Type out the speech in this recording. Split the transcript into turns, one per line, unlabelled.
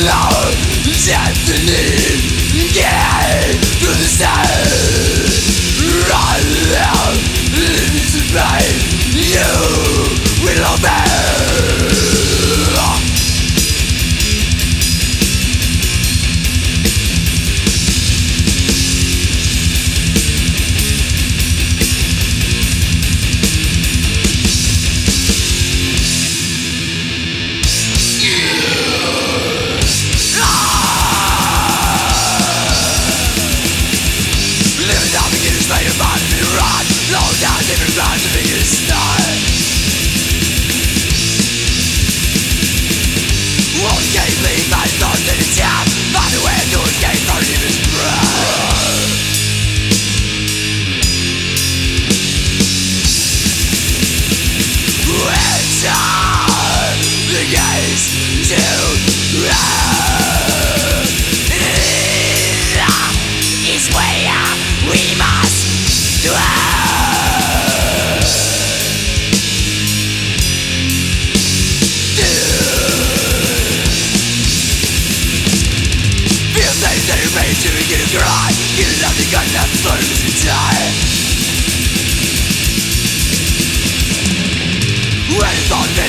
Destiny, get through the sun. Run out, live to pain. You will obey. Different grounds to make it start. Won't escape, leave my thoughts in its tap. Find a way to escape from this breath. Enter the gates to love. This is where we must dwell. To get a cry, get it out the gun, that blood is inside. When it's all